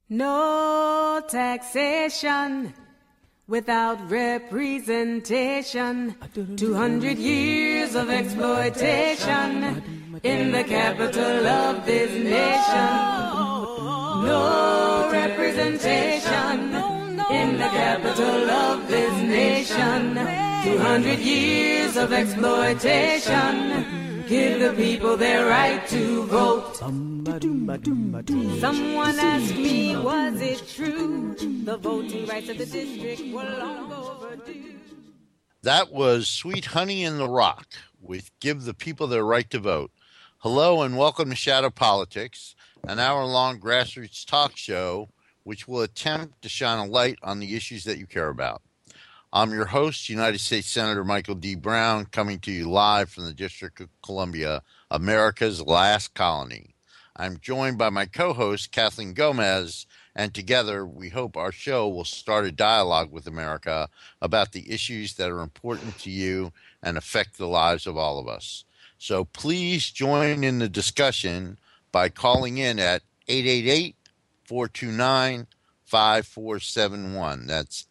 No taxation without representation. 200 years of exploitation in the capital of this nation. No representation in the capital of this nation. 200 years of exploitation. Give the people their right to vote. Someone asked me, was it true? The voting rights of the district were long overdue. That was Sweet Honey in the Rock with Give the People Their Right to Vote. Hello and welcome to Shadow Politics, an hour-long grassroots talk show which will attempt to shine a light on the issues that you care about. I'm your host, United States Senator Michael D. Brown, coming to you live from the District of Columbia, America's last colony. I'm joined by my co-host, Kathleen Gomez, and together we hope our show will start a dialogue with America about the issues that are important to you and affect the lives of all of us. So please join in the discussion by calling in at 888-429-5471. That's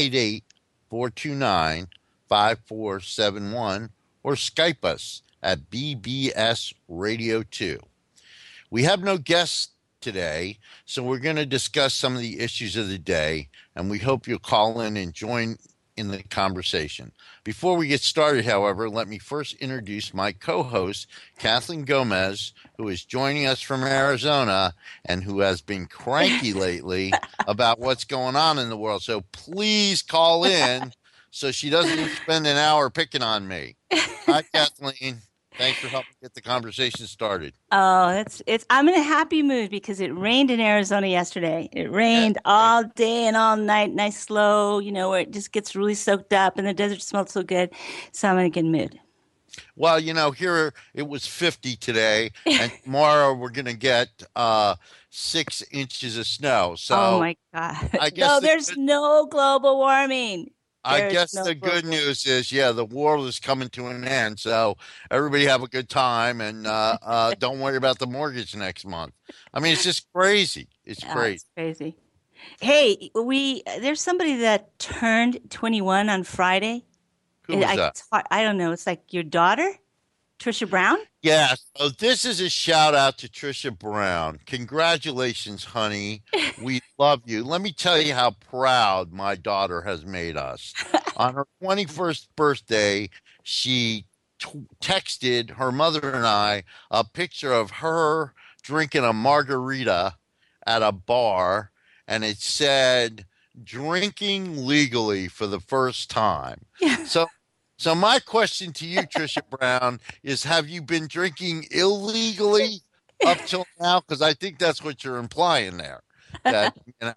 888-429-5471, or Skype us at BBS Radio 2. We have no guests today, so we're going to discuss some of the issues of the day, and we hope you'll call in and join in the conversation. Before we get started, however, let me first introduce my co-host, Kathleen Gomez, who is joining us from Arizona and who has been cranky lately about what's going on in the world. So please call in so she doesn't spend an hour picking on me. Hi, Kathleen. Thanks for helping get the conversation started. Oh, I'm in a happy mood because it rained in Arizona yesterday. It rained all day and all night, nice slow, where it just gets really soaked up and the desert smelled so good. So I'm in a good mood. Well, here it was 50 today, and tomorrow we're going to get 6 inches of snow. So, oh my God. I guess there's no global warming. I guess the good news is, the world is coming to an end. So everybody have a good time and don't worry about the mortgage next month. I mean, it's just crazy. It's crazy. It's crazy. Hey, there's somebody that turned 21 on Friday. Who was that? I don't know. It's like your daughter, Trisha Brown? Yeah. So this is a shout out to Trisha Brown. Congratulations, honey. We love you. Let me tell you how proud my daughter has made us. On her 21st birthday, she texted her mother and I a picture of her drinking a margarita at a bar, and it said, "Drinking legally for the first time." So my question to you, Trisha Brown, is have you been drinking illegally up till now? Because I think that's what you're implying there. That,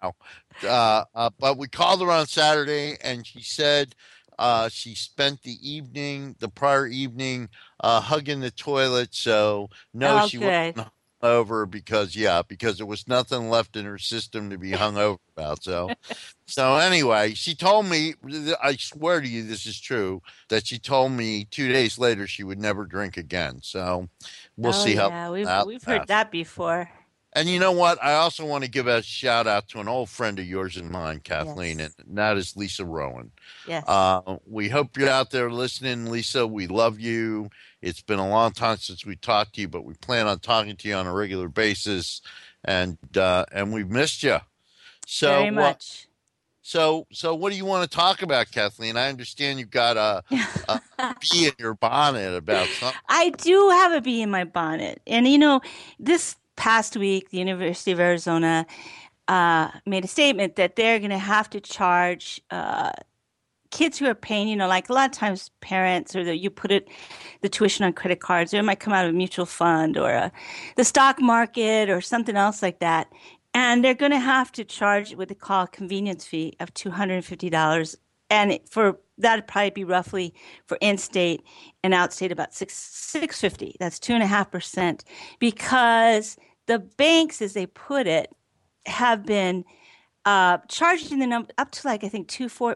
but we called her on Saturday, and she said she spent the prior evening, hugging the toilet. So, no, she wasn't over because there was nothing left in her system to be hung over about. So anyway, she told me, I swear to you this is true, that she told me 2 days later she would never drink again. So we'll see how we've heard that before. And you know what? I also want to give a shout out to an old friend of yours and mine, Kathleen, and that is Lisa Rowan. Yes. We hope you're out there listening, Lisa. We love you. It's been a long time since we talked to you, but we plan on talking to you on a regular basis, and we've missed you. So very much. So what do you want to talk about, Kathleen? I understand you've got a bee in your bonnet about something. I do have a bee in my bonnet, and this past week, the University of Arizona made a statement that they're going to have to charge kids who are paying, like a lot of times parents, or you put the tuition on credit cards, or it might come out of a mutual fund or the stock market or something else like that. And they're going to have to charge what they call a convenience fee of $250. And that'd probably be roughly for in-state and out-state about $650. That's 2.5%, because the banks, as they put it, have been charging the number up to I think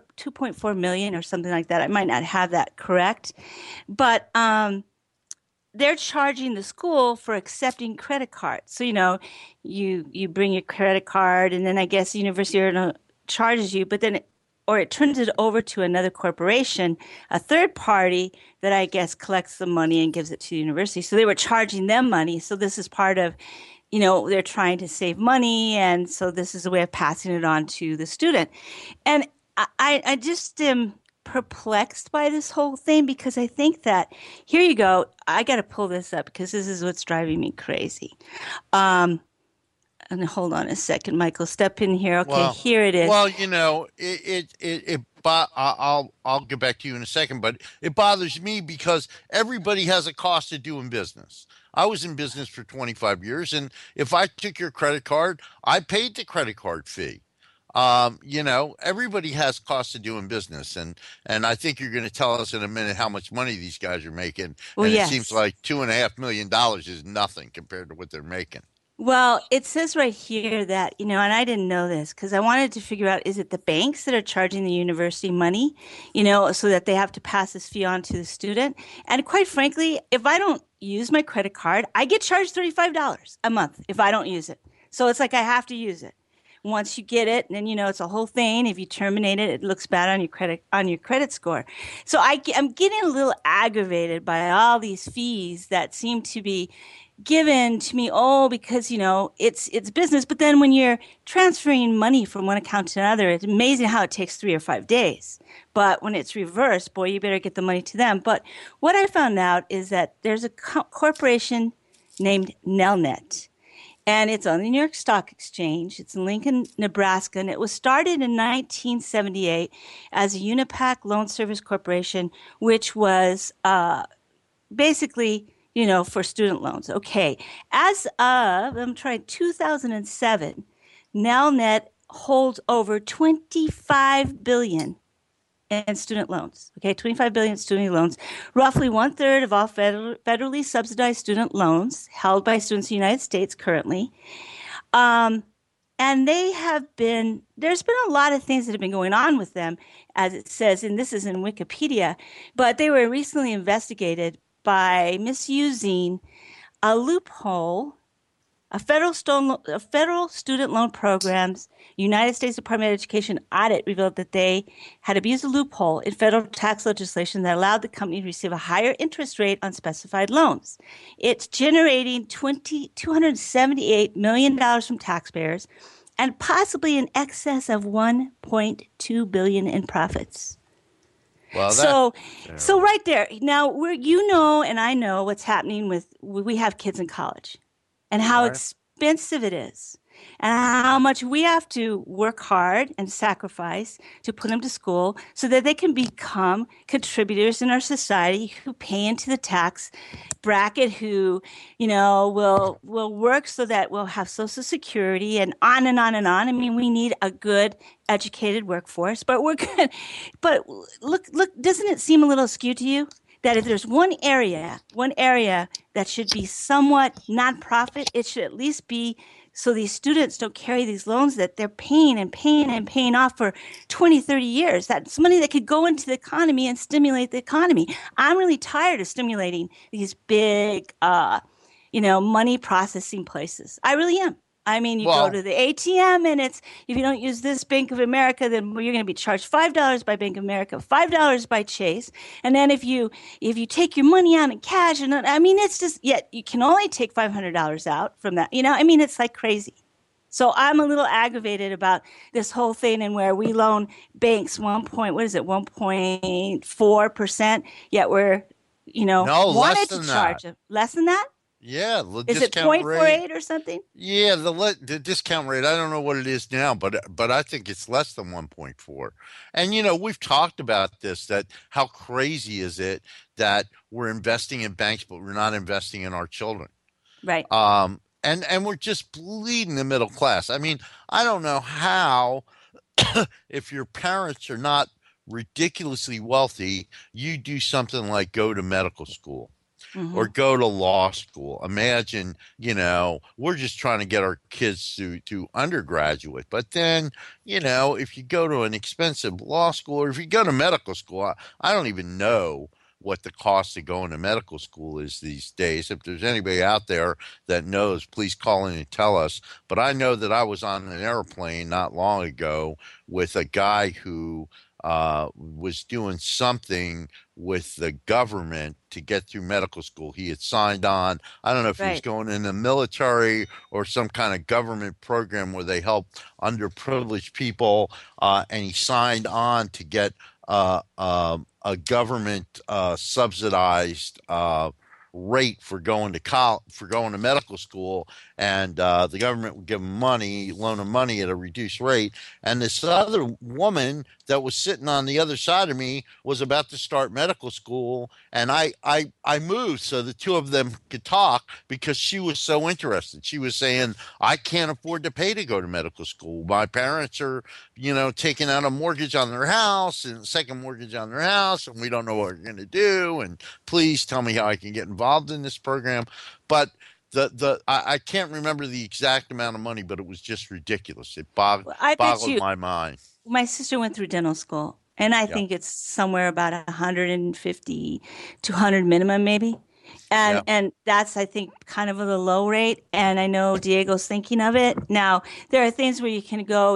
2.4 million or something like that. I might not have that correct, but they're charging the school for accepting credit cards. So, you bring your credit card, and then I guess the university charges you, but then or it turns it over to another corporation, a third party that I guess collects the money and gives it to the university. So they were charging them money. So this is part of, they're trying to save money. And so this is a way of passing it on to the student. And I just am perplexed by this whole thing, because I think that, here you go, I got to pull this up because this is what's driving me crazy. And hold on a second, Michael, step in here. Okay, well, here it is. Well, I'll get back to you in a second, but it bothers me because everybody has a cost of doing business. I was in business for 25 years, and if I took your credit card, I paid the credit card fee. Everybody has costs of doing business, and I think you're going to tell us in a minute how much money these guys are making. Well, and yes. It seems like $2.5 million is nothing compared to what they're making. Well, it says right here that, and I didn't know this because I wanted to figure out, is it the banks that are charging the university money, so that they have to pass this fee on to the student? And quite frankly, if I don't use my credit card, I get charged $35 a month if I don't use it. So it's like I have to use it. Once you get it, then it's a whole thing. If you terminate it, it looks bad on your credit score. So I'm getting a little aggravated by all these fees that seem to be given to me, because it's business. But then when you're transferring money from one account to another, it's amazing how it takes 3 or 5 days. But when it's reversed, boy, you better get the money to them. But what I found out is that there's a corporation named Nelnet. And it's on the New York Stock Exchange. It's in Lincoln, Nebraska. And it was started in 1978 as a Unipac Loan Service Corporation, which was basically, for student loans. Okay. As of, 2007, Nelnet holds over $25 billion in student loans. Okay, $25 billion student loans, roughly 1/3 of all federally subsidized student loans held by students in the United States currently. And there's been a lot of things that have been going on with them, as it says, and this is in Wikipedia, but they were recently investigated by misusing a loophole. A federal student loan program's United States Department of Education audit revealed that they had abused a loophole in federal tax legislation that allowed the company to receive a higher interest rate on specified loans. It's generating $278 million from taxpayers and possibly in excess of $1.2 billion in profits. Well, so right there. Now, and I know what's happening we have kids in college. And how expensive it is, and how much we have to work hard and sacrifice to put them to school so that they can become contributors in our society who pay into the tax bracket, who, will work so that we'll have Social Security and on and on and on. I mean, we need a good, educated workforce, but we're good. But look, doesn't it seem a little skewed to you? That if there's one area that should be somewhat nonprofit, it should at least be so these students don't carry these loans that they're paying off for 20, 30 years. That's money that could go into the economy and stimulate the economy. I'm really tired of stimulating these big, money processing places. I really am. I mean, you go to the ATM, and if you don't use this Bank of America, then you're going to be charged $5 by Bank of America, $5 by Chase. And then if you take your money out in cash, it's just, yet you can only take $500 out from that. It's like crazy. So I'm a little aggravated about this whole thing, and where we loan banks 1.4%, yet we're, wanted to charge them. Less than that? Yeah, the is it 0.48 or something? Yeah, the discount rate. I don't know what it is now, but I think it's less than 1.4. And we've talked about this. That how crazy is it that we're investing in banks, but we're not investing in our children, right? And we're just bleeding the middle class. I mean, I don't know how, if your parents are not ridiculously wealthy, you do something like go to medical school. Mm-hmm. Or go to law school. Imagine, we're just trying to get our kids to undergraduate. But then, if you go to an expensive law school, or if you go to medical school, I don't even know what the cost of going to medical school is these days. If there's anybody out there that knows, please call in and tell us. But I know that I was on an airplane not long ago with a guy who was doing something with the government to get through medical school. He had signed on. I don't know if he was Right. going in the military or some kind of government program where they help underprivileged people, and he signed on to get a government subsidized rate for going to for going to medical school, and the government would give him money, loan him money at a reduced rate. And this other woman that was sitting on the other side of me was about to start medical school, and I moved so the two of them could talk because she was so interested. She was saying, "I can't afford to pay to go to medical school. My parents are, taking out a mortgage on their house and a second mortgage on their house, and we don't know what we're going to do. And please tell me how I can get involved in this program." But I can't remember the exact amount of money, but it was just ridiculous. It Well, I bet boggled you my mind. my sister went through dental school, and I Yeah, think it's somewhere about 150 to 100 minimum, maybe. yeah, And that's, I think, kind of the low rate. And I know Diego's thinking of it. Now, there are things where you can go.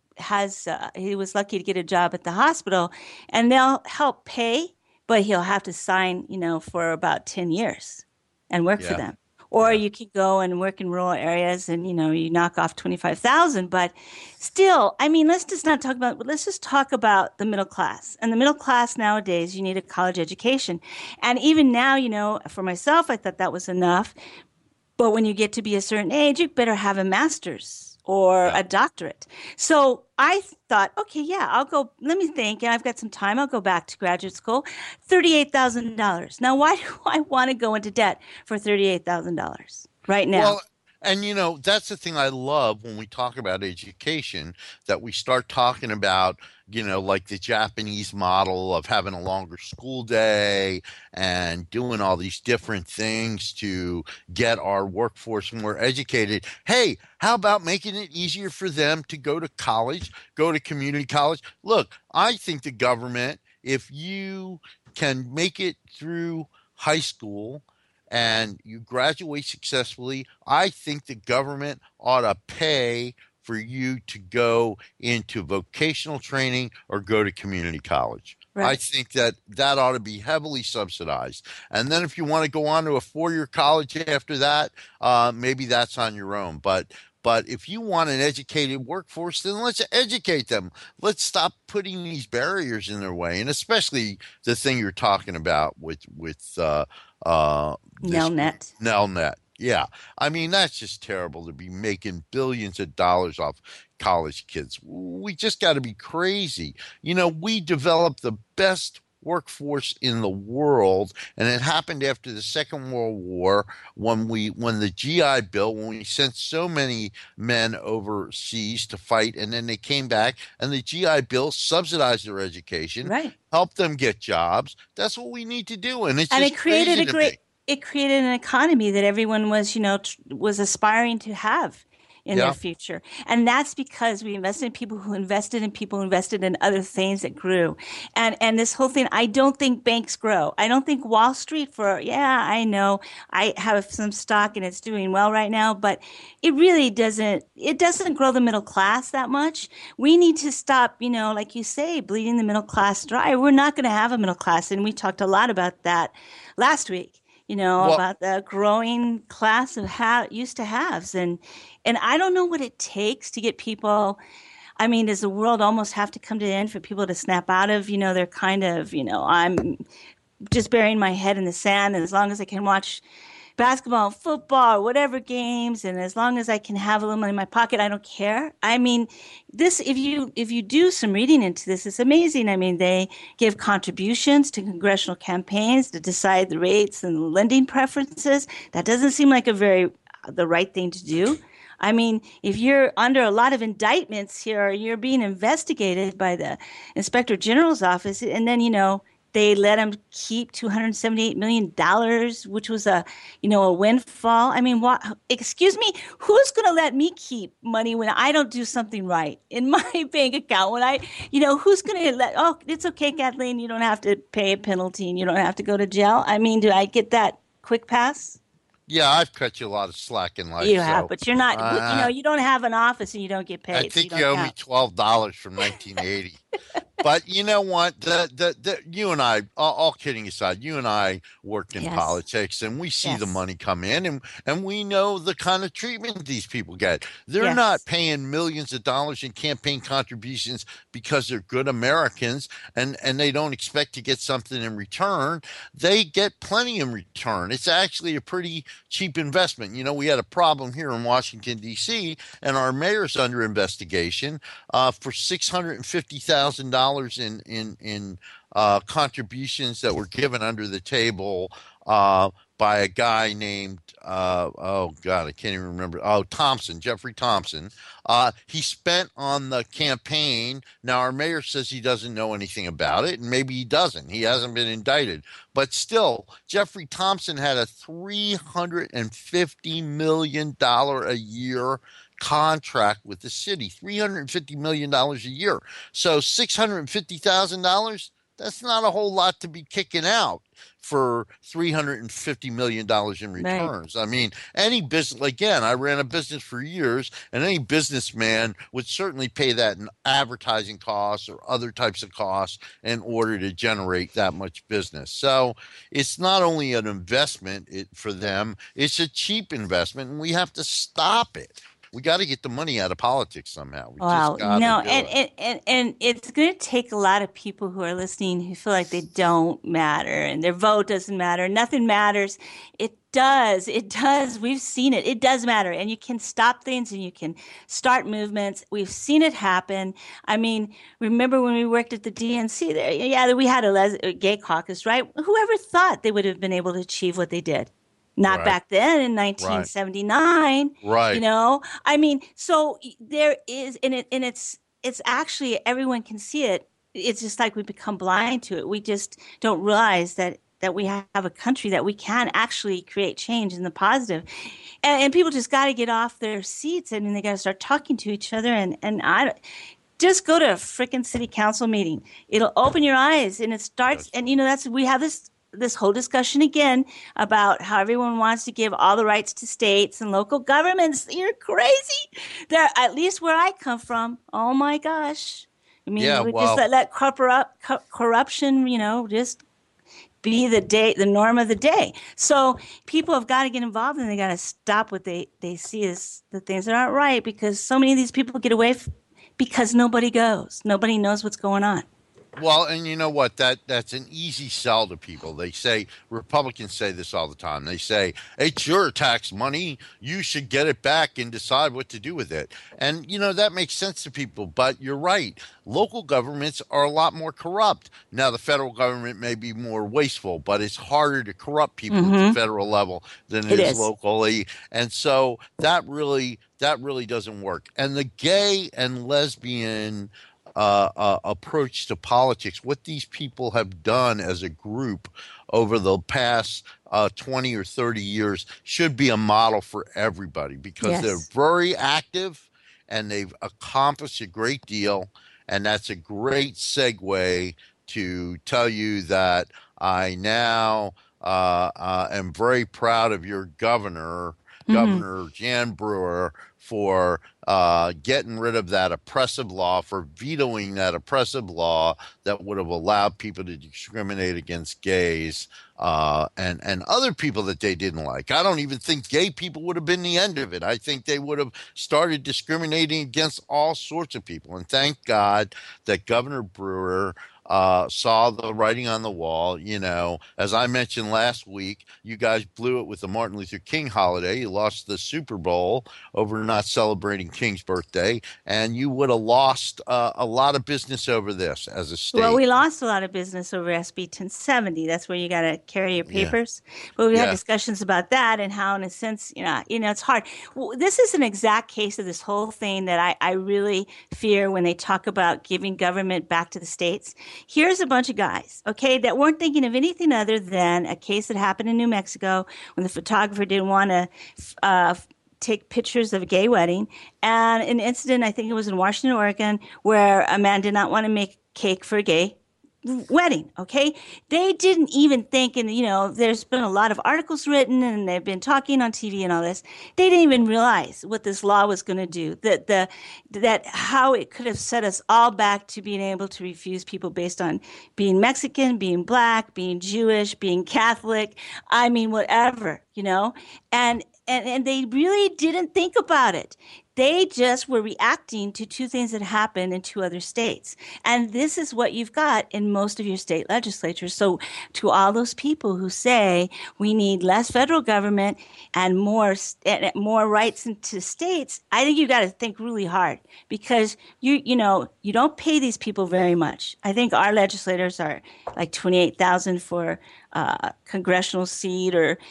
He was lucky to get a job at the hospital, and they'll help pay, but he'll have to sign, for about 10 years and work for yeah, them. Or yeah. you could go and work in rural areas and, you knock off 25,000, but still, I mean, let's just talk about the middle class. And the middle class nowadays, you need a college education. And even now, for myself, I thought that was enough. But when you get to be a certain age, you better have a master's or Yeah. a doctorate. So I thought, okay, yeah, I'll go. Let me think. And I've got some time. I'll go back to graduate school. $38,000. Now, why do I want to go into debt for $38,000 right now? Well, and that's the thing I love when we talk about education, that we start talking about, like the Japanese model of having a longer school day and doing all these different things to get our workforce more educated. Hey, how about making it easier for them to go to college, go to community college? Look, I think the government, if you can make it through high school and you graduate successfully, I think the government ought to pay for you to go into vocational training or go to community college. I Right. think that ought to be heavily subsidized. And then if you want to go on to a 4-year college after that, maybe that's on your own. But if you want an educated workforce, then let's educate them. Let's stop putting these barriers in their way, and especially the thing you're talking about with this Nelnet. Nelnet. Yeah, I mean that's just terrible to be making billions of dollars off college kids. We just got to be crazy. We developed the best workforce in the world, and it happened after the Second World War when the GI Bill, when we sent so many men overseas to fight, and then they came back, and the GI Bill subsidized their education, Right. helped them get jobs. That's what we need to do, and it's And just crazy to me. it created an economy that everyone was, was aspiring to have in their Yeah. future. And that's because we invested in people who invested in people who invested in other things that grew. And this whole thing, I don't think banks grow. I don't think Wall Street yeah, I know I have some stock and it's doing well right now, but it doesn't grow the middle class that much. We need to stop, like you say, bleeding the middle class dry. We're not going to have a middle class. And we talked a lot about that last week, Well, about the growing class of used to haves. And I don't know what it takes to get people. I mean, does the world almost have to come to an end for people to snap out of, their kind of, I'm just burying my head in the sand, and as long as I can watch basketball, football, whatever games, and as long as I can have a little money in my pocket, I don't care. I mean, this if you do some reading into this, it's amazing. I mean, they give contributions to congressional campaigns to decide the rates and lending preferences. That doesn't seem like the right thing to do. I mean, if you're under a lot of indictments here, or you're being investigated by the Inspector General's office, and then, they let him keep $278 million, which was a windfall. I mean, what, excuse me, who's going to let me keep money when I don't do something right in my bank account? Who's going to oh, it's okay, Kathleen, you don't have to pay a penalty and you don't have to go to jail. I mean, do I get that quick pass? Yeah, I've cut you a lot of slack in life. You have, So but you're not, you don't have an office and you don't get I paid. So you think you don't owe me count. $12 from 1980. But you know what? You and I, all kidding aside, you and I worked in Yes. politics, and we see the Yes. money come in, and we know the kind of treatment these people get. They're not Yes. paying millions of dollars in campaign contributions because they're good Americans, and they don't expect to get something in return. They get plenty in return. It's actually a pretty cheap investment. We had a problem here in Washington, D.C., and our mayor's under investigation for $650,000 in contributions that were given under the table by a guy named oh God, I can't even remember. Oh, Thompson, Jeffrey Thompson. He spent on the campaign. Now our mayor says he doesn't know anything about it, and maybe he doesn't. He hasn't been indicted, but still, Jeffrey Thompson had a $350 million a year contract with the city, $350 million a year. So $650,000, that's not a whole lot to be kicking out for $350 million in Right. returns. I mean, any business, again, I ran a business for years, and any businessman would certainly pay that in advertising costs or other types of costs in order to generate that much business. So it's not only an investment for them, it's a cheap investment, and we have to stop it. We got to get the money out of politics somehow. We just Wow. got to No, do it. and it's going to take a lot of people who are listening who feel like they don't matter and their vote doesn't matter. Nothing matters. It does. It does. We've seen it. It does matter. And you can stop things and you can start movements. We've seen it happen. I mean, remember when we worked at the DNC there? Yeah, we had a gay caucus, right? Whoever thought they would have been able to achieve what they did? Not Right, back then in right, 1979, right. I mean, so there is, it's actually everyone can see it. It's just like we become blind to it. We just don't realize that we have a country that we can actually create change in the positive. And people just got to get off their seats and they got to start talking to each other. And I just go to a freaking city council meeting. It'll open your eyes and it starts. That's And we have this whole discussion again about how everyone wants to give all the rights to states and local governments. You're crazy. There, at least where I come from. Oh my gosh. I mean, yeah. we just Well, let corruption, just be the norm of the day. So people have got to get involved and they got to stop what they see as the things that aren't right because so many of these people get away because nobody goes. Nobody knows what's going on. Well, and you know what? That's an easy sell to people. They say Republicans say this all the time. They say it's your tax money. You should get it back and decide what to do with it. And that makes sense to people. But you're right. Local governments are a lot more corrupt. Now, the federal government may be more wasteful, but it's harder to corrupt people at the Mm-hmm. federal level than it It is is. locally. And so that really doesn't work. And the gay and lesbian approach to politics, what these people have done as a group over the past 20 or 30 years should be a model for everybody because they're Yes. very active and they've accomplished a great deal. And that's a great segue to tell you that I now am very proud of your governor, Mm-hmm. Governor Jan Brewer, for getting rid of that oppressive law, for vetoing that oppressive law that would have allowed people to discriminate against gays and other people that they didn't like. I don't even think gay people would have been the end of it. I think they would have started discriminating against all sorts of people. And thank God that Governor Brewer saw the writing on the wall. As I mentioned last week, you guys blew it with the Martin Luther King holiday. You lost the Super Bowl over not celebrating King's birthday, and you would have lost a lot of business over this as a Well, state. we lost a lot of business over SB 1070. That's where you got to carry your Yeah, papers. But we had yeah, discussions about that and how, in a sense, it's hard. Well, this is an exact case of this whole thing that I really fear when they talk about giving government back to the states. here's a bunch of guys, okay, that weren't thinking of anything other than a case that happened in New Mexico when the photographer didn't want to take pictures of a gay wedding, and an incident, I think it was in Washington, Oregon, where a man did not want to make cake for a gay wedding. Okay, they didn't even think, and there's been a lot of articles written, and they've been talking on TV and all this. They didn't even realize what this law was going to do. That how it could have set us all back to being able to refuse people based on being Mexican, being black, being Jewish, being Catholic. I mean, whatever, and they really didn't think about it. They just were reacting to two things that happened in two other states. And this is what you've got in most of your state legislatures. So to all those people who say we need less federal government and more rights into states, I think you got to think really hard, because you don't pay these people very much. I think our legislators are like 28,000 for congressional seat,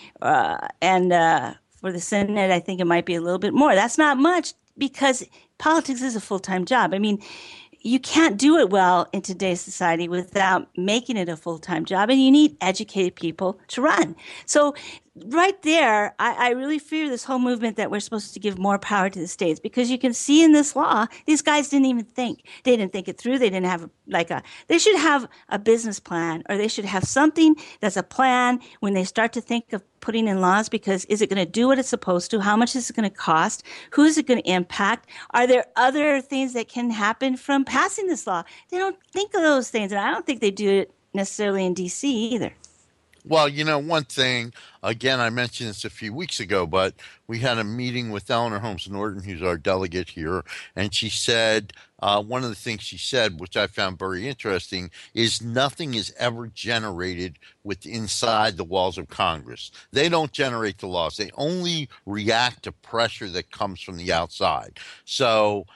and for the Senate, I think it might be a little bit more. That's not much, because politics is a full-time job. I mean, you can't do it well in today's society without making it a full-time job, and you need educated people to run. So right there, I really fear this whole movement that we're supposed to give more power to the states, because you can see in this law, these guys didn't even think. They didn't think it through. They didn't have they should have a business plan, or they should have something that's a plan when they start to think of putting in laws, because is it going to do what it's supposed to? How much is it going to cost? Who is it going to impact? Are there other things that can happen from passing this law? They don't think of those things, and I don't think they do it necessarily in D.C. either. Well, one thing, again, I mentioned this a few weeks ago, but we had a meeting with Eleanor Holmes Norton, who's our delegate here, and she said, one of the things she said, which I found very interesting, is nothing is ever generated inside the walls of Congress. They don't generate the laws. They only react to pressure that comes from the outside. So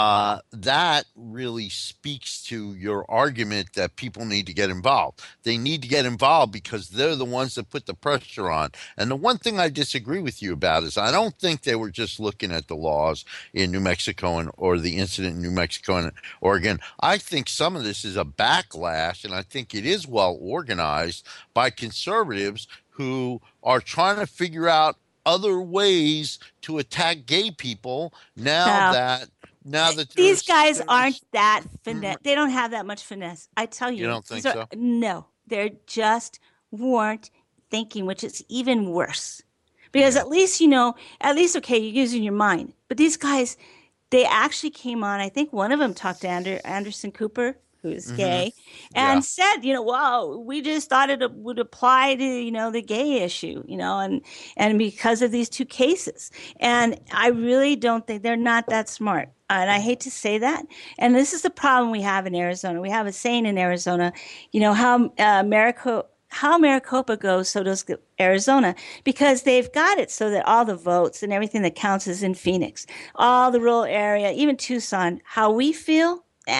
that really speaks to your argument that people need to get involved. They need to get involved because they're the ones that put the pressure on. And the one thing I disagree with you about is I don't think they were just looking at the laws in New Mexico or the incident in New Mexico and Oregon. I think some of this is a backlash, and I think it is well organized by conservatives who are trying to figure out other ways to attack gay people now that these guys aren't that finesse. They don't have that much finesse. I tell you. You don't think so? No, they just weren't thinking, which is even worse. Because at least, okay, you're using your mind. But these guys, they actually came on. I think one of them talked to Anderson Cooper, who's gay, and said, wow, we just thought it would apply to, the gay issue, and because of these two cases. And I really don't think they're not that smart. And I hate to say that. And this is the problem we have in Arizona. We have a saying in Arizona, how Maricopa goes, so does Arizona, because they've got it so that all the votes and everything that counts is in Phoenix, all the rural area, even Tucson. How we feel,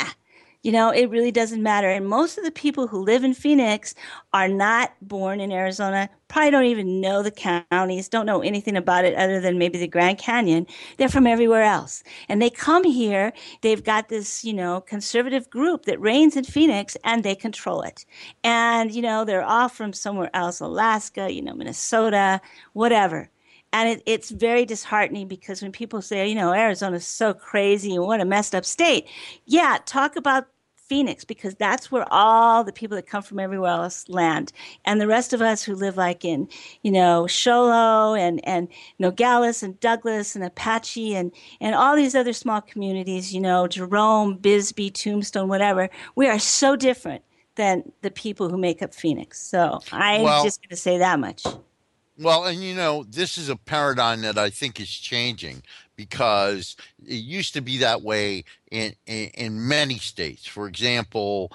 it really doesn't matter. And most of the people who live in Phoenix are not born in Arizona, probably don't even know the counties, don't know anything about it other than maybe the Grand Canyon. They're from everywhere else. And they come here, they've got this, conservative group that reigns in Phoenix, and they control it. And, they're all from somewhere else, Alaska, Minnesota, whatever. And it's very disheartening, because when people say, Arizona's so crazy and what a messed up state. Yeah, talk about Phoenix, because that's where all the people that come from everywhere else land. And the rest of us who live like in, Show Low and Nogales and Douglas and Apache and all these other small communities, Jerome, Bisbee, Tombstone, whatever, we are so different than the people who make up Phoenix. So I'm just going to say that much. Well, and this is a paradigm that I think is changing, because it used to be that way in many states. For example,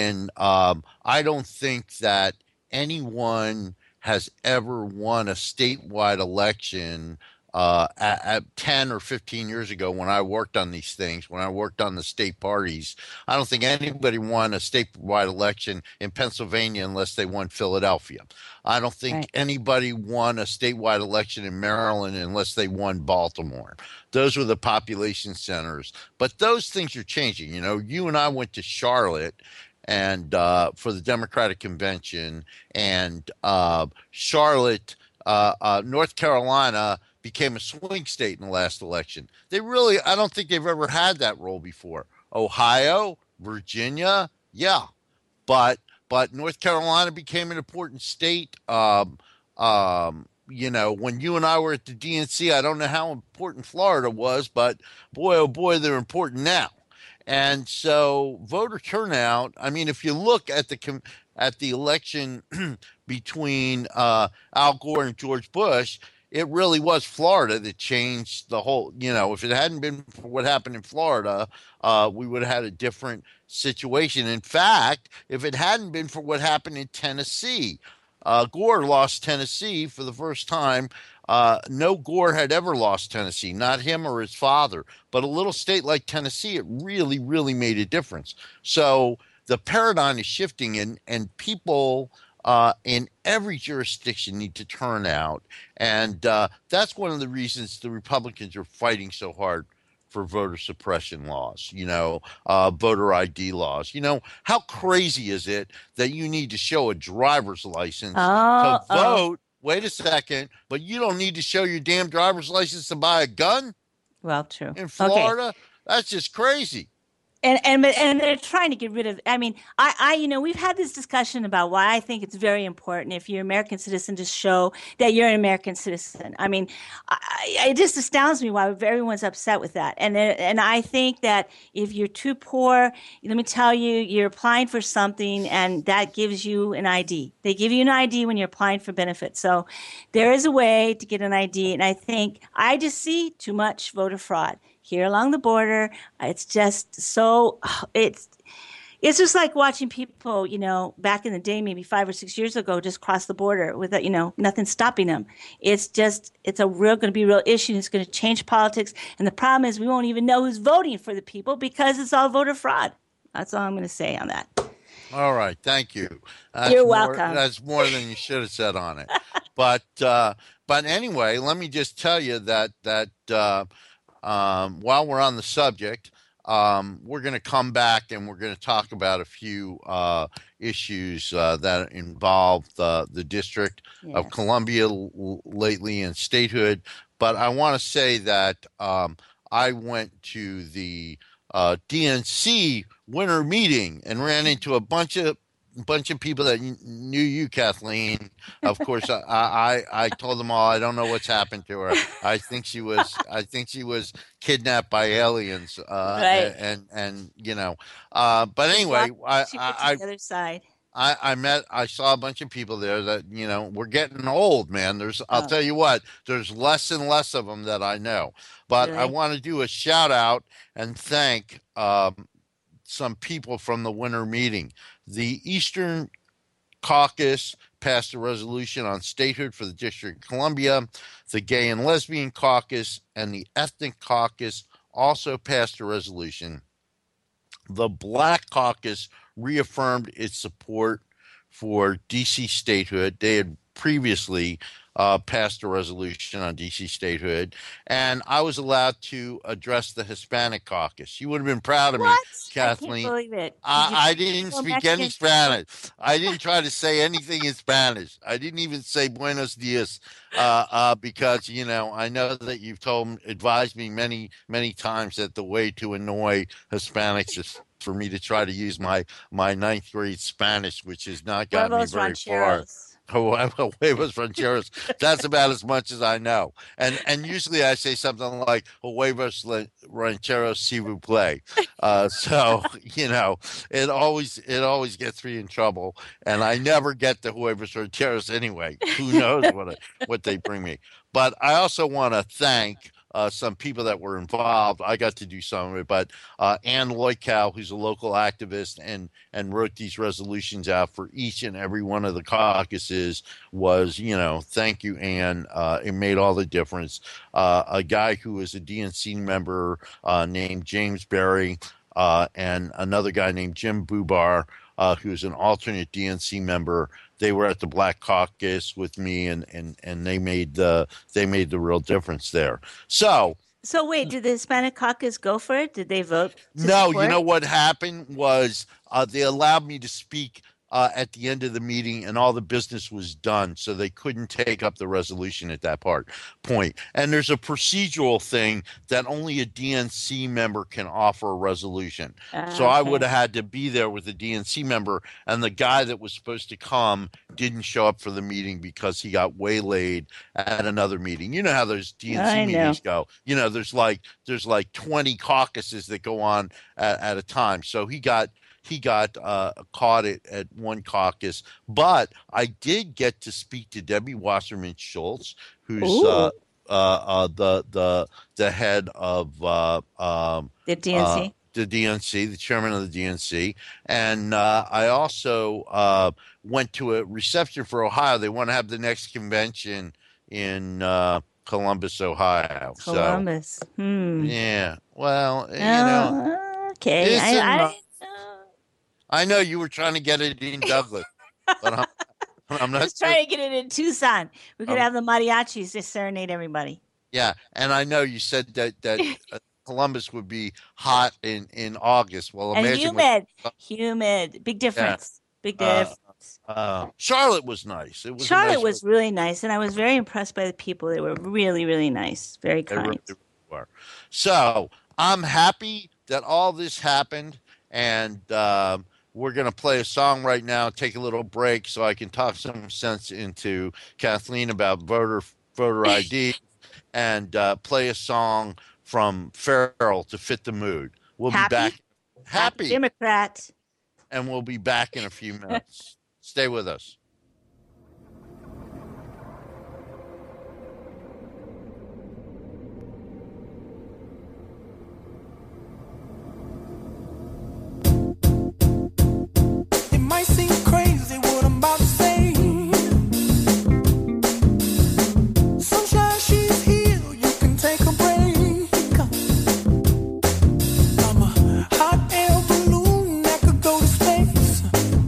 I don't think that anyone has ever won a statewide election at 10 or 15 years ago when I worked on these things, when I worked on the state parties. I don't think anybody won a statewide election in Pennsylvania unless they won Philadelphia. I don't think anybody won a statewide election in Maryland unless they won Baltimore. Those were the population centers. But those things are changing. You and I went to Charlotte, and for the Democratic convention, and Charlotte, North Carolina became a swing state in the last election. I don't think they've ever had that role before. Ohio, Virginia, yeah, but North Carolina became an important state. When you and I were at the DNC, I don't know how important Florida was, but boy, oh boy, they're important now. And so voter turnout, I mean, if you look at the election between Al Gore and George Bush, it really was Florida that changed the whole. If it hadn't been for what happened in Florida, we would have had a different situation. In fact, if it hadn't been for what happened in Tennessee, Gore lost Tennessee for the first time. No Gore had ever lost Tennessee, not him or his father. But a little state like Tennessee, it really, really made a difference. So the paradigm is shifting, and people in every jurisdiction need to turn out. And that's one of the reasons the Republicans are fighting so hard for voter suppression laws, voter ID laws. How crazy is it that you need to show a driver's license to vote? Wait a second, but you don't need to show your damn driver's license to buy a gun? Well, true. In Florida? Okay. That's just crazy. And they're trying to get rid of. I mean, we've had this discussion about why I think it's very important if you're an American citizen to show that you're an American citizen. I mean, it just astounds me why everyone's upset with that. And I think that if you're too poor, let me tell you, you're applying for something, and that gives you an ID. They give you an ID when you're applying for benefits. So there is a way to get an ID, and I just see too much voter fraud here along the border. It's just so it's just like watching people, back in the day, maybe 5 or 6 years ago, just cross the border without, nothing stopping them. It's going to be a real issue. It's going to change politics. And the problem is we won't even know who's voting for the people because it's all voter fraud. That's all I'm going to say on that. All right. Thank you. You're welcome. That's more than you should have said on it. But anyway, let me just tell you that while we're on the subject, we're going to come back and we're going to talk about a few issues that involve the District of Columbia lately and statehood. But I want to say that I went to the DNC winter meeting and ran into a bunch of people that knew you, Kathleen. Of course, I told them all I don't know what's happened to her. I think she was kidnapped by aliens. Right. And but anyway, the other side. I saw a bunch of people there that, we're getting old, man. I'll tell you what, there's less and less of them that I know. But really? I want to do a shout out and thank some people from the winter meeting. The Eastern Caucus passed a resolution on statehood for the District of Columbia. The Gay and Lesbian Caucus and the Ethnic Caucus also passed a resolution. The Black Caucus reaffirmed its support for D.C. statehood. They had previously passed a resolution on D.C. statehood, and I was allowed to address the Hispanic Caucus. You would have been proud of me, Kathleen. I can't believe it. I didn't speak any Spanish. I didn't try to say anything in Spanish. I didn't even say buenos dias because, I know that you've advised me many, many times that the way to annoy Hispanics is for me to try to use my ninth grade Spanish, which has not gotten me very far. Huevos rancheros. That's about as much as I know. And usually I say something like huevos rancheros si vous plaît. So it always gets me in trouble, and I never get the huevos rancheros anyway. Who knows what they bring me? But I also want to thank some people that were involved. I got to do some of it, but Ann Loykow, who's a local activist and wrote these resolutions out for each and every one of the caucuses, was, thank you, Ann. It made all the difference. A guy who was a DNC member named James Berry and another guy named Jim Bubar, who's an alternate DNC member. They were at the Black Caucus with me, and they made the real difference there. So So wait, did the Hispanic caucus go for it? Did they vote to No, you support? know what happened was they allowed me to speak at the end of the meeting, and all the business was done, so they couldn't take up the resolution at that point. And there's a procedural thing that only a DNC member can offer a resolution. So I would Okay. have had to be there with the DNC member, and the guy that was supposed to come didn't show up for the meeting because he got waylaid at another meeting. You know how those DNC I know. meetings go. There's like 20 caucuses that go on at a time. So he got caught at one caucus, but I did get to speak to Debbie Wasserman Schultz, who's Ooh, the head of the DNC. the DNC, the chairman of the DNC, and I also went to a reception for Ohio. They want to have the next convention in Columbus, Ohio. So Columbus. Hmm. yeah, well, Okay. it's in. Uh, I know you were trying to get it in Douglas, but I'm not just sure. trying to get it in Tucson. We could Um, have the mariachis to serenade everybody. yeah, and I know you said that Columbus would be hot in August. Well, And imagine what. humid. Big Yeah, difference. Big uh, difference. Charlotte was nice. It was a Charlotte nice. was really nice, and I was very impressed by the people. They were really, really nice, very They really kind. were. So I'm happy that all this happened, and we're going to play a song right now, take a little break so I can talk some sense into Kathleen about voter ID, and play a song from Farrell to fit the mood. We'll be Happy, back. happy Happy, Democrat. and we'll be back in a few minutes. Stay with us. It might seem crazy what I'm about to say. Sunshine, she's here. You can take a break. I'm a hot air balloon that could go to space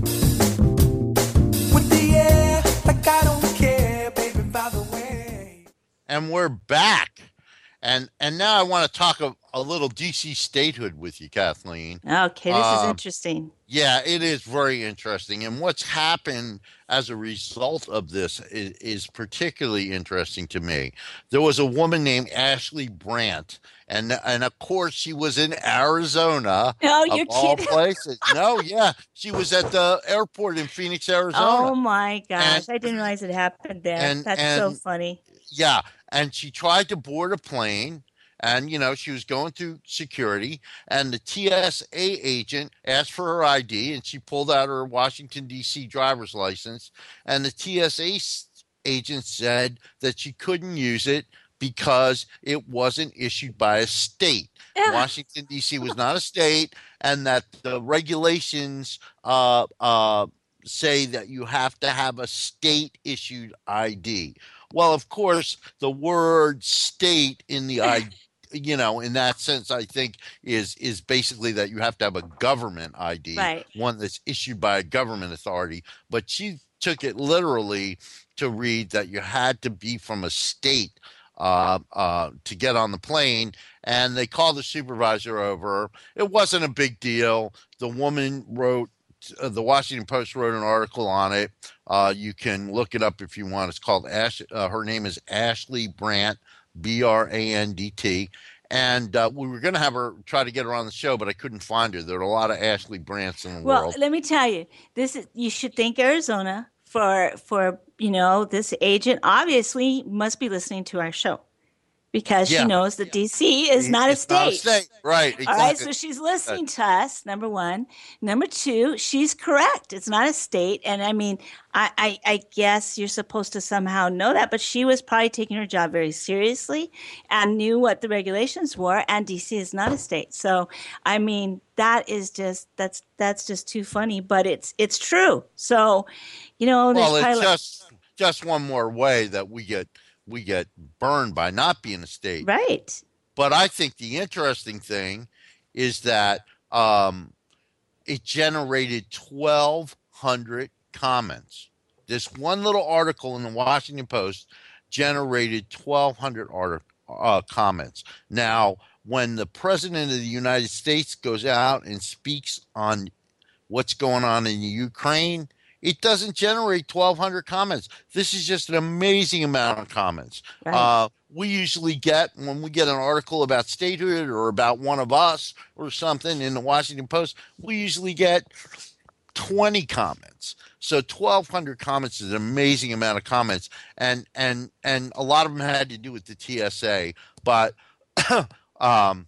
with the air, like I don't care, baby. By the way. And we're back. And now I want to talk a little DC statehood with you, Kathleen. Okay, this is Um, interesting. Yeah, it is very interesting. And what's happened as a result of this is particularly interesting to me. There was a woman named Ashley Brandt, and of course she was in Arizona, Oh, of you're all kidding. places. No, yeah, she was at the airport in Phoenix, Arizona. Oh my And gosh, I didn't realize it happened there. and That's so and funny. yeah, and she tried to board a plane, and she was going through security, and the TSA agent asked for her ID, and she pulled out her Washington D.C. driver's license, and the TSA agent said that she couldn't use it because it wasn't issued by a state. Yeah. Washington D.C. was not a state, and that the regulations say that you have to have a state issued ID. Well, of course, the word state in the ID, in that sense, I think is basically that you have to have a government ID, Right. one that's issued by a government authority. But she took it literally to read that you had to be from a state to get on the plane. And they called the supervisor over. It wasn't a big deal. The woman wrote, the Washington Post wrote an article on it. You can look it up if you want. It's called her name is Ashley Brandt, Brandt. And we were going to have her try to get her on the show, but I couldn't find her. There are a lot of Ashley Brandts in the Well, world. let me tell you, you should thank Arizona for this agent obviously must be listening to our show because she Yeah, knows that DC is not a it's not a state. state. Right, All right, exactly. so she's listening to us, number one. Number two, she's correct. It's not a state. And I mean, I guess you're supposed to somehow know that, but she was probably taking her job very seriously and knew what the regulations were, and DC is not a state. So I mean, that's just too funny, but it's true. So, there's Well, it's probably just one more way that we get burned by not being a state. right. But I think the interesting thing is that it generated 1,200 comments. This one little article in the Washington Post generated 1,200 comments. Now, when the president of the United States goes out and speaks on what's going on in Ukraine, it doesn't generate 1,200 comments. This is just an amazing amount of comments. Right. We usually get, when we get an article about statehood or about one of us or something in the Washington Post, we usually get 20 comments. So 1,200 comments is an amazing amount of comments, and a lot of them had to do with the TSA, but um,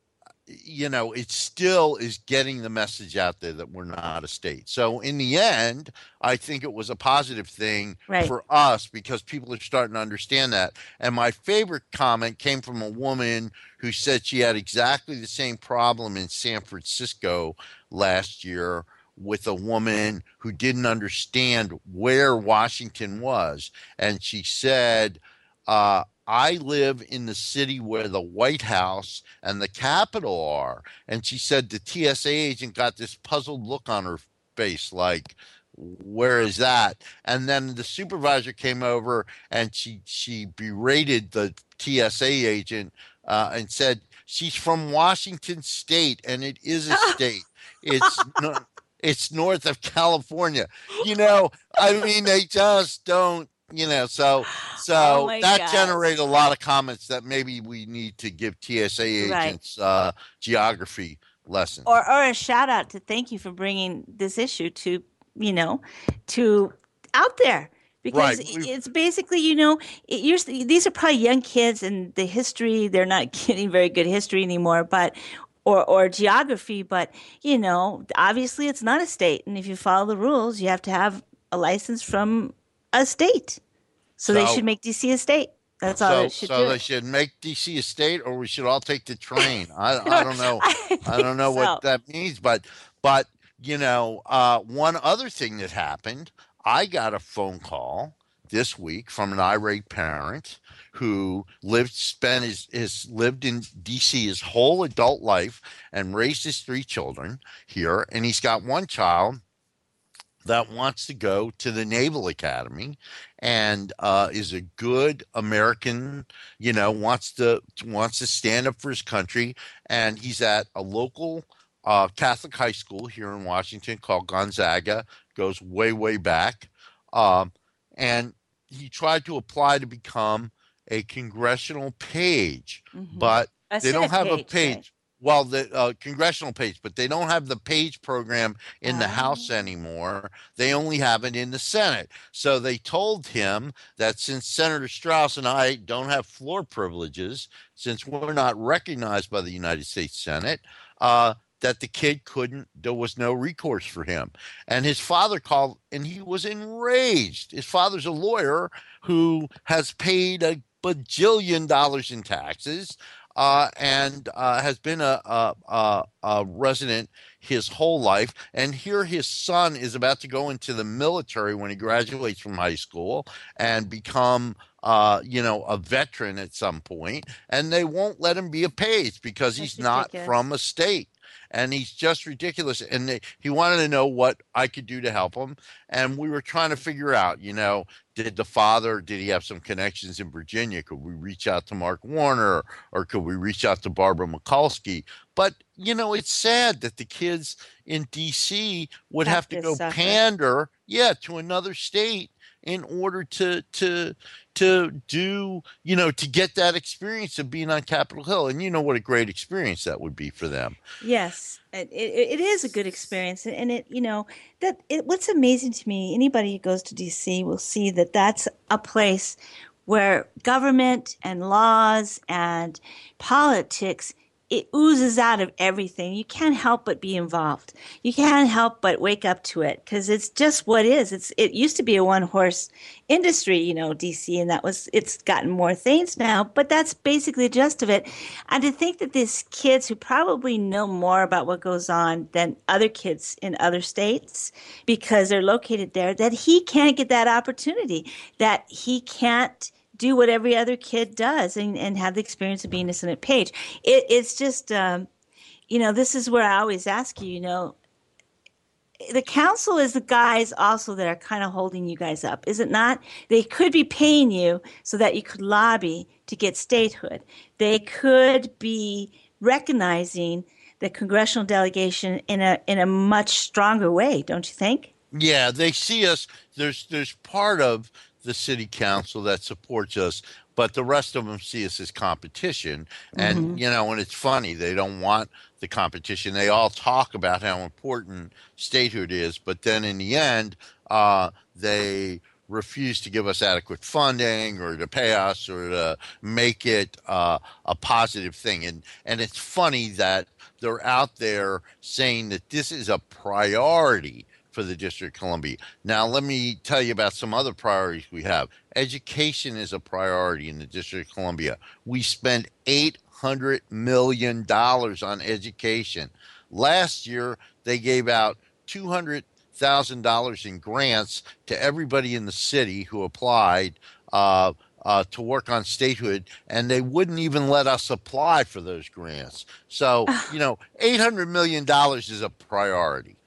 it still is getting the message out there that we're not a state. So in the end, I think it was a positive thing Right. for us because people are starting to understand that. And my favorite comment came from a woman who said she had exactly the same problem in San Francisco last year with a woman who didn't understand where Washington was. And she said, I live in the city where the White House and the Capitol are. And she said the TSA agent got this puzzled look on her face, like, where is that? And then the supervisor came over and she berated the TSA agent and said, she's from Washington State, and it is a state. It's it's north of California. I mean, they just don't. So Oh my that gosh. generated a lot of comments that maybe we need to give TSA Right. agents geography lessons. Or a shout out to thank you for bringing this issue to, to out there. Because Right. it's basically, these are probably young kids, and the history, they're not getting very good history anymore, but or geography, but obviously it's not a state. And if you follow the rules, you have to have a license from a state. So they So should make DC a state. That's all they should so do. they should make DC a state, or we should all take the train. I don't know. I I don't think know so. what that means, but one other thing that happened, I got a phone call this week from an irate parent who lived in DC his whole adult life and raised his 3 children here, and he's got one child that wants to go to the Naval Academy and is a good American, wants to stand up for his country, and he's at a local Catholic high school here in Washington called Gonzaga, goes way, way back, and he tried to apply to become a congressional page, but A they don't Senate have a page, right? page. Well, the congressional page, but they don't have the page program in the House Oh, anymore. They only have it in the Senate. So they told him that since Senator Strauss and I don't have floor privileges, since we're not recognized by the United States Senate, that the kid couldn't, there was no recourse for him. And his father called and he was enraged. His father's a lawyer who has paid a bajillion dollars in taxes and has been a resident his whole life. And here his son is about to go into the military when he graduates from high school and become a veteran at some point, and they won't let him be a page because that's he's not ridiculous. from a state. And he's just ridiculous. And he wanted to know what I could do to help him. And we were trying to figure out, did he have some connections in Virginia? Could we reach out to Mark Warner, or could we reach out to Barbara Mikulski? But, it's sad that the kids in D.C. would have to to go suffer. pander, to another state in order to do, to get that experience of being on Capitol Hill. And you know what a great experience that would be for them. Yes, it is a good experience, and what's amazing to me, anybody who goes to DC will see that that's a place where government and laws and politics, it oozes out of everything. You can't help but be involved. You can't help but wake up to it because it's just what is. It used to be a one horse industry, DC, and it's gotten more things now, but that's basically the gist of it. And to think that these kids who probably know more about what goes on than other kids in other states because they're located there, that he can't get that opportunity, that he can't do what every other kid does and have the experience of being a Senate page. It's just, this is where I always ask you, the council is the guys also that are kind of holding you guys up, is it not? They could be paying you so that you could lobby to get statehood. They could be recognizing the congressional delegation in a much stronger way, don't you think? Yeah, they see us. There's part of the city council that supports us, but the rest of them see us as competition. And Hmm. and it's funny, they don't want the competition. They all talk about how important statehood is, but then in the end, they refuse to give us adequate funding or to pay us or to make it a positive thing. And it's funny that they're out there saying that this is a priority for the District of Columbia. Now, let me tell you about some other priorities we have. Education is a priority in the District of Columbia. We spend $800 million on education. Last year, they gave out $200,000 in grants to everybody in the city who applied to work on statehood, and they wouldn't even let us apply for those grants. So, $800 million is a priority.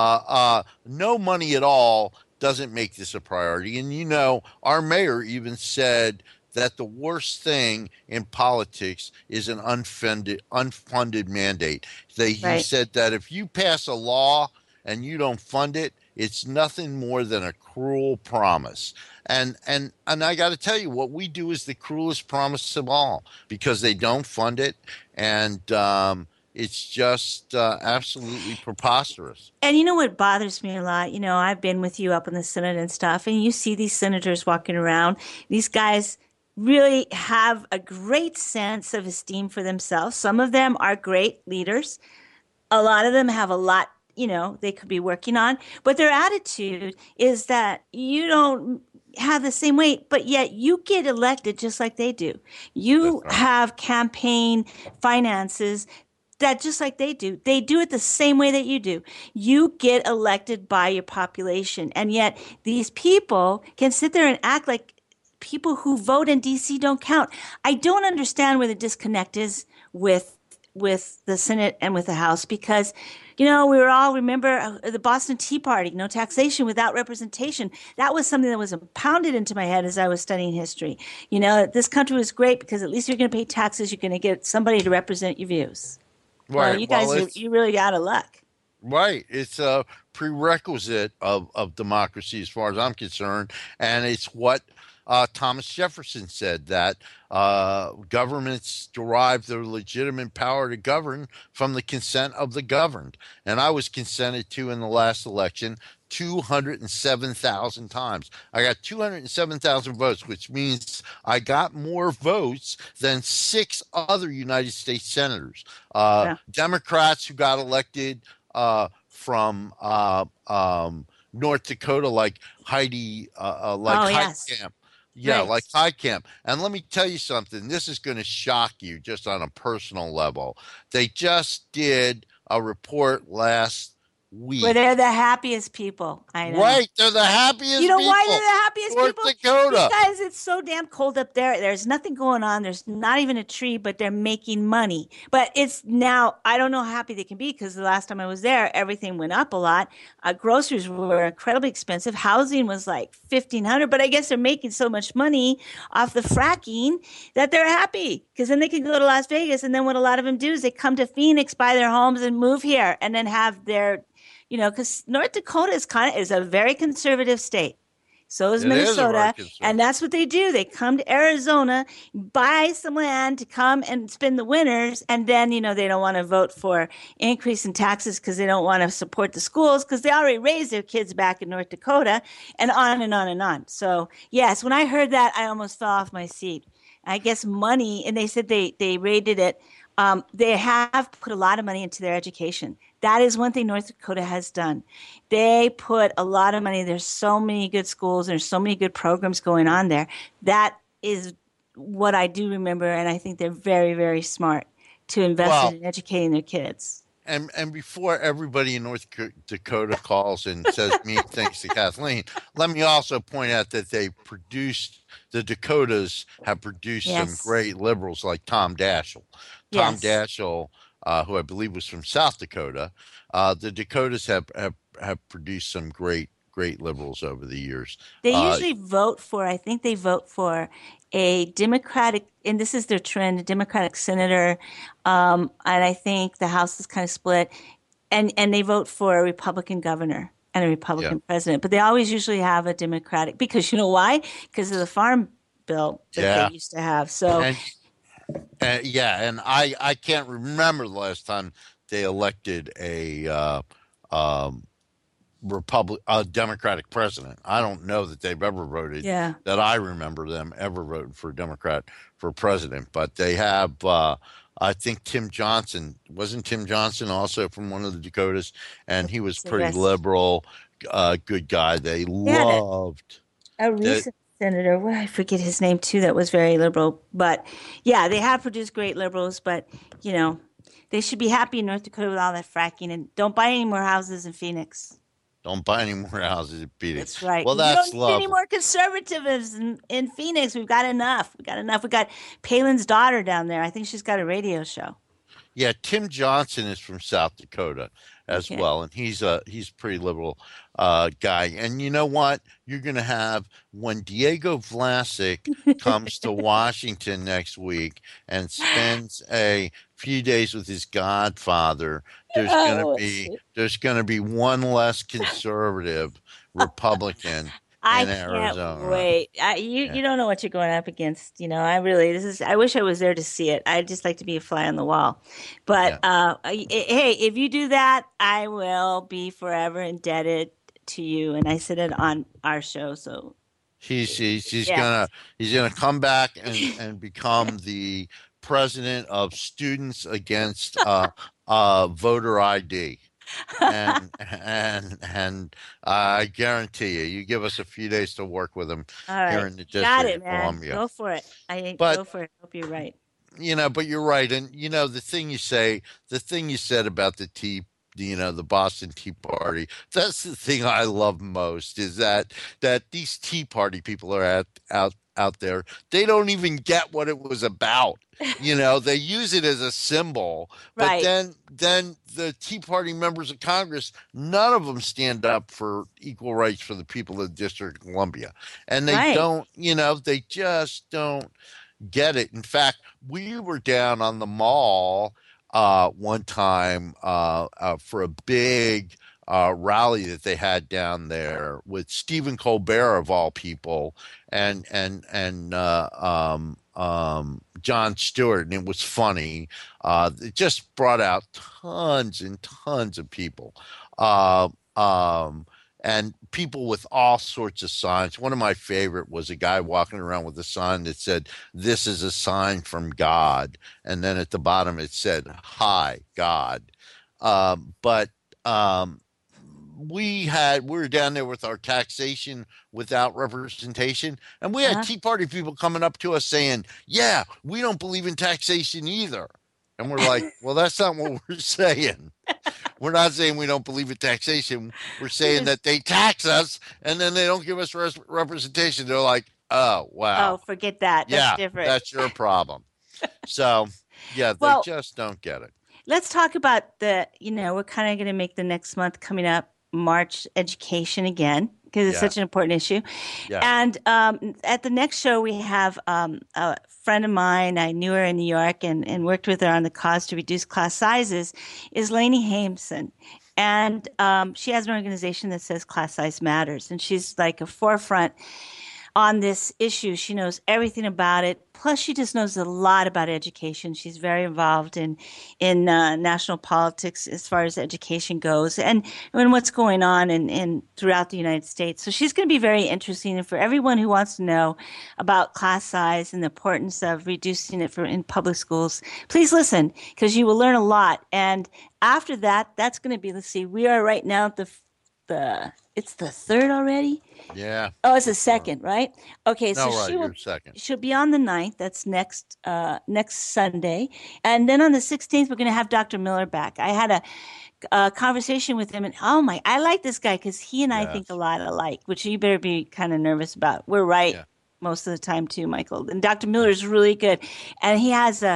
No money at all doesn't make this a priority. And our mayor even said that the worst thing in politics is an unfunded mandate. He Right. said that if you pass a law and you don't fund it, it's nothing more than a cruel promise. And I got to tell you, what we do is the cruelest promise of all because they don't fund it, and it's just absolutely preposterous. And you know what bothers me a lot? I've been with you up in the Senate and stuff, and you see these senators walking around. These guys really have a great sense of esteem for themselves. Some of them are great leaders. A lot of them have a lot, they could be working on, but their attitude is that you don't have the same weight, but yet you get elected just like they do. That's You right. have campaign finances that just like they do. They do it the same way that you do. You get elected by your population, and yet these people can sit there and act like people who vote in DC don't count. I don't understand where the disconnect is with the Senate and with the House because we were all remember the Boston Tea Party, no taxation without representation. That was something that was pounded into my head as I was studying history. This country was great because at least you're going to pay taxes, you're going to get somebody to represent your views. Well, Right. you Well, guys are you really out of luck. right. It's a prerequisite of democracy, as far as I'm concerned, and it's what Thomas Jefferson said that governments derive their legitimate power to govern from the consent of the governed. And I was consented to in the last election 207,000 times. I got 207,000 votes, which means I got more votes than six other United States senators. Yeah. Democrats who got elected from North Dakota, like Oh, yes. Heitkamp. Yeah, Right. like Heitkamp. And let me tell you something. This is going to shock you just on a personal level. They just did a report last Where week. they're the happiest people. I know. Right, they're the You happiest know why they're people. the happiest North people? Dakota. Because it's so damn cold up there. There's nothing going on. There's not even a tree, but they're making money. But it's now, I don't know how happy they can be because the last time I was there, everything went up a lot. Groceries were incredibly expensive. Housing was like 1,500, but I guess they're making so much money off the fracking that they're happy because then they can go to Las Vegas. And then what a lot of them do is they come to Phoenix, buy their homes and move here and then have their because North Dakota is a very conservative state. So is It is a very Minnesota, and conservative. that's what they do. They come to Arizona, buy some land to come and spend the winters, and then they don't want to vote for increase in taxes because they don't want to support the schools because they already raised their kids back in North Dakota, and on and on and on. So yes, when I heard that, I almost fell off my seat. I guess money, and they said they rated it. They have put a lot of money into their education. That is one thing North Dakota has done. They put a lot of money. There's so many good schools. There's so many good programs going on there. That is what I do remember, and I think they're very, very smart to invest Well, in educating their kids. and before everybody in Dakota calls and says mean things to Kathleen, let me also point out that the Dakotas have produced some Yes, great liberals like Tom Daschle. Tom yes, Daschle, who I believe was from South Dakota. The Dakotas have have produced some great liberals over the years. They usually vote for, I think they vote for a Democratic, and this is their trend, a Democratic senator. And I think the House is kind of split. And they vote for a Republican governor and a Yeah, Republican president. But they always usually have a Democratic, because you know why? Because of the farm bill that they yeah, used to have. So, and yeah, and I can't remember the last time they elected um, a Democratic president. I don't know that they've ever voted, yeah. that I remember them ever voting for a Democrat for president, but they have. I think Tim Johnson, wasn't Tim Johnson also from one of the Dakotas, and he was So, pretty yes. liberal, good guy. They They had loved a that. recent senator, well, I forget his name too, that was very liberal. But yeah, they have produced great liberals, but you know, they should be happy in North Dakota with all that fracking, and don't buy any more houses in Phoenix. Don't buy any more houses in Phoenix. That's right. Well, 'Cause we don't that's need any lovely. more conservatism in Phoenix. We've got enough. We got enough. We got Palin's daughter down there. I think she's got a radio show. Yeah, Tim Johnson is from South Dakota as Okay. well, and he's a pretty liberal guy. And you know what? You're going to have when Diego Vlasic comes to Washington next week and spends a few days with his godfather. Oh, let's see. There's going to be one less conservative Republican I in can't Arizona. wait. You Yeah. you don't know what you're going up against. You know, I wish I was there to see it. I'd just like to be a fly on the wall. But Yeah. hey, if you do that, I will be forever indebted to you. And I said it on our show. So He's yeah. gonna come back and become the president of Students Against Voter ID. And I guarantee you, you give us a few days to work with him All here right. in the Got District it, of man. Columbia. Go for it. I But go for it. Hope you're right. but you're right, and the thing you said about the Boston Tea Party. That's the thing I love most is that these Tea Party people are out there. They don't even get what it was about. They use it as a symbol, but Right. then the Tea Party members of Congress, none of them stand up for equal rights for the people of the District of Columbia, and they Right. don't. They just don't get it. In fact, we were down on the mall one time for a big rally that they had down there with Stephen Colbert of all people and Jon Stewart, and it was funny. It just brought out tons and tons of people. Uh, um, and people with all sorts of signs. One of my favorite was a guy walking around with a sign that said, "This is a sign from God." And then at the bottom it said, "Hi, God." But we were down there with our taxation without representation, and we had Uh-huh. Tea Party people coming up to us saying, "Yeah, we don't believe in taxation either." And we're like, "Well, that's not what we're saying. We're not saying we don't believe in taxation. We're saying that they tax us and then they don't give us representation." They're like, "Oh, Oh, wow. forget that. That's Yeah, different. that's your problem." So, yeah, they Well, just don't get it. let's talk about we're kind of going to make the next month coming up March education again, because it's Yeah, such an important issue. yeah. And at the next show, we have a friend of mine. I knew her in New York and worked with her on the cause to reduce class sizes, is Lainey Hameson. And she has an organization that says class size matters. And she's like a forefront on this issue. She knows everything about it. Plus, she just knows a lot about education. She's very involved in national politics as far as education goes, and what's going on in throughout the United States. So she's going to be very interesting. And for everyone who wants to know about class size and the importance of reducing it in public schools, please listen, because you will learn a lot. And after that, that's going to be, let's see, we are right now at it's the third already. Yeah. Oh, it's the All right. second, right? Okay, so No, right. You're second. she'll be on the 9th. That's next Sunday. And then on the 16th, we're going to have Dr. Miller back. I had a conversation with him, and oh my, I like this guy because he and I think a Yes. lot alike, which you better be kind of nervous about. We're right Yeah. most of the time too, Michael. And Dr. Miller is really good, and he has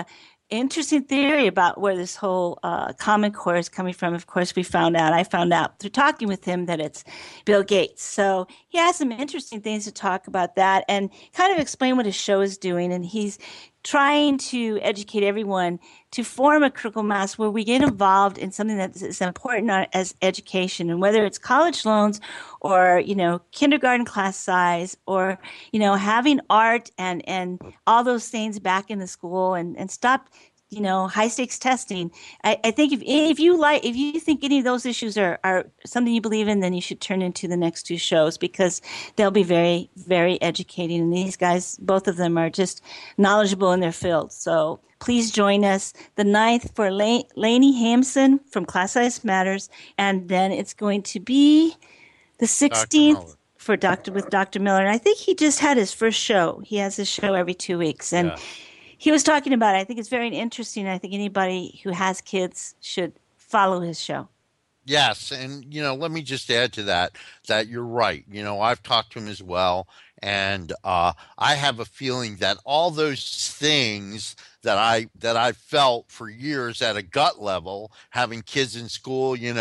interesting theory about where this whole Common Core is coming from. Of course, I found out through talking with him that it's Bill Gates. So he has some interesting things to talk about that and kind of explain what his show is doing. And he's trying to educate everyone to form a critical mass where we get involved in something that is important as education, and whether it's college loans or, kindergarten class size or, having art and all those things back in the school and stop, high stakes testing. I think if you think any of those issues are something you believe in, then you should turn into the next two shows because they'll be very, very educating. And these guys, both of them are just knowledgeable in their field. So please join us the 9th for Lainey Hampson from Class Size Matters. And then it's going to be the 16th for Dr. Miller. And I think he just had his first show. He has his show every 2 weeks. And he was talking about it. I think it's very interesting. I think anybody who has kids should follow his show. Yes. And, let me just add to that you're right. I've talked to him as well. And I have a feeling that all those things that I felt for years at a gut level, having kids in school, he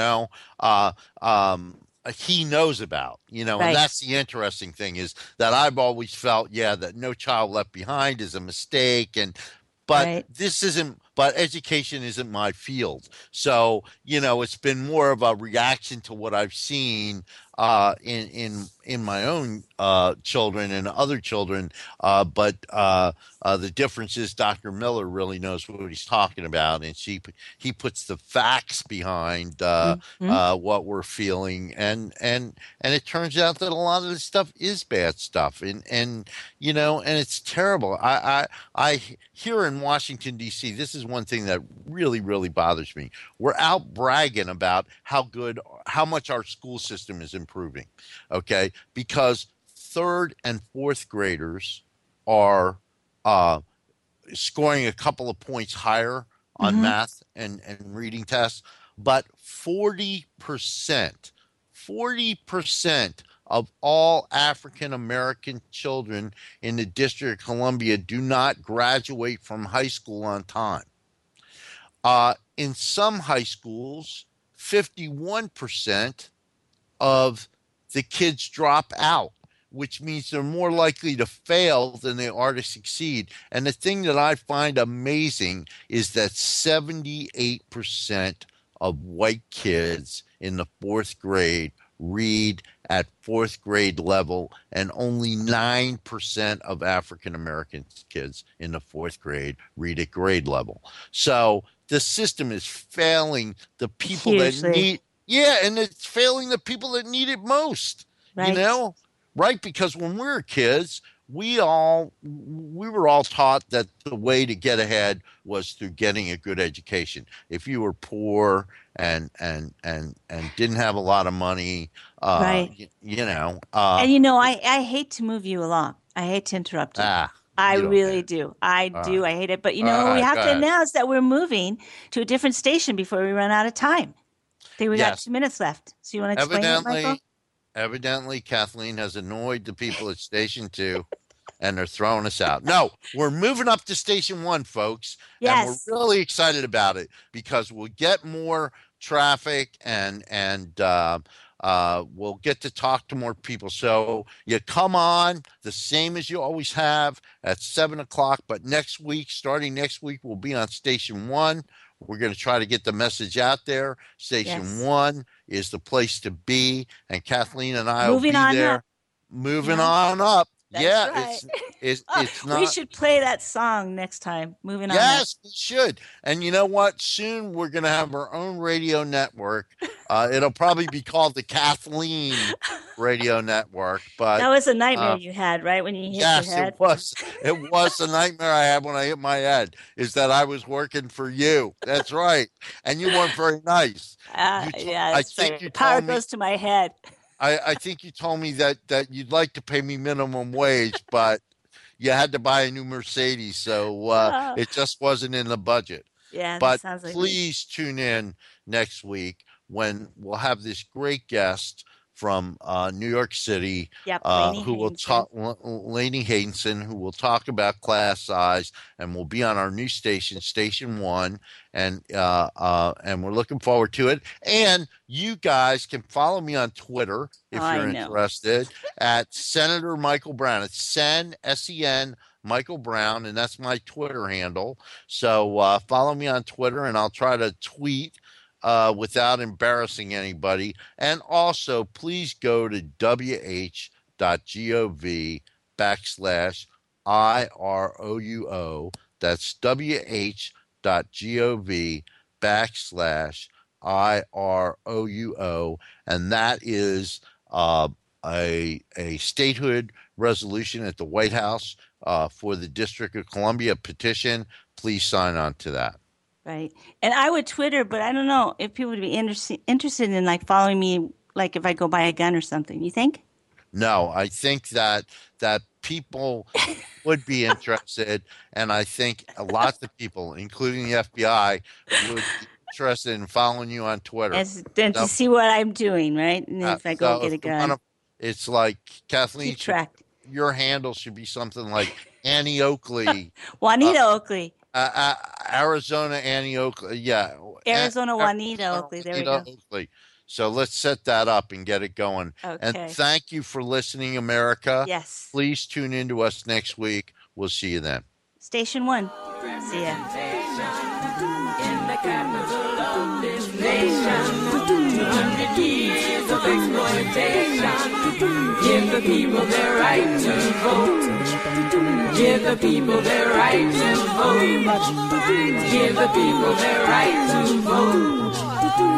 knows about, Right. And that's the interesting thing is that I've always felt, that No Child Left Behind is a mistake. But Right. but education isn't my field. So, it's been more of a reaction to what I've seen in my own children and other children. But the difference is Dr. Miller really knows what he's talking about, and he puts the facts behind Mhm. what we're feeling, and it turns out that a lot of this stuff is bad stuff, and it's terrible. I here in Washington D.C., this is one thing that really, really bothers me. We're out bragging about how much our school system is improving, okay? Because third and fourth graders are scoring a couple of points higher on Mhm. math and reading tests, but 40% of all African American children in the District of Columbia do not graduate from high school on time. In some high schools, 51% of the kids drop out, which means they're more likely to fail than they are to succeed. And the thing that I find amazing is that 78% of white kids in the fourth grade read at fourth grade level, and only 9% of African American kids in the fourth grade read at grade level. So the system is failing the people that Hugely. and it's failing the people that need it most, Right. right? Because when we were kids, we were all taught that the way to get ahead was through getting a good education. If you were poor and didn't have a lot of money, Right. And I hate to move you along. I hate to interrupt you. I you don't really care. do. I All do. right, I hate it. But all we right, have go to ahead. announce that we're moving to a different station before we run out of time. I think we got Yes, 2 minutes left. So you want to explain it, Michael? evidently, Kathleen has annoyed the people at Station Two, and they're throwing us out. No, we're moving up to Station One, folks, and we're Yes. really excited about it because we'll get more traffic and we'll get to talk to more people. So you come on the same as you always have at 7 o'clock. But starting next week, we'll be on Station One. We're going to try to get the message out there. Station Yes. One is the place to be, and Kathleen and I will Moving be on up. there. Moving Yeah, on up. that's Yeah, right. it's We not. should play that song next time. Moving on up. Yes, we should. And you know what? Soon we're going to have our own radio network. It'll probably be called the Kathleen Radio Network. That But was a nightmare uh, you had, right, when you hit your yes, head? it was the nightmare I had when I hit my head. Is that I was working for you? That's right, and you weren't very nice. Yeah, I that's think you right. Power told me. goes to my head. I think you told me that you'd like to pay me minimum wage, but you had to buy a new Mercedes, so Oh, it just wasn't in the budget. yeah, that But sounds like me. please tune in next week when we'll have this great guest from New York City, Yep, Lainey who will Haydenson. talk, Lainey Haydenson, who will talk about class size, and will be on our new station, Station One, and we're looking forward to it. And you guys can follow me on Twitter if I you're know. interested at Senator Michael Brown. It's Sen Michael Brown, and that's my Twitter handle. So follow me on Twitter, and I'll try to tweet without embarrassing anybody. And also, please go to wh.gov/IROUO. That's wh.gov/IROUO. And that is a statehood resolution at the White House for the District of Columbia petition. Please sign on to that. Right. And I would Twitter, but I don't know if people would be interested in like following me, like if I go buy a gun or something. You think? No, I think that people would be interested, and I think lots of people, including the FBI, would be interested in following you on Twitter. Then to see what I'm doing, right? And if I go get a gun. It's like, Kathleen, keep track. Your handle should be something like Annie Oakley. Juanita Oakley. Arizona Annie Oakley. Yeah. Arizona Juanita Oakley. There we go. Oakley. So let's set that up and get it going. Okay. And thank you for listening, America. Yes. Please tune in to us next week. We'll see you then. Station One. See ya. In the capital of this nation, 200 years of exploitation. Give the people their right to vote. Give the people their right to vote. Give the people their right to vote.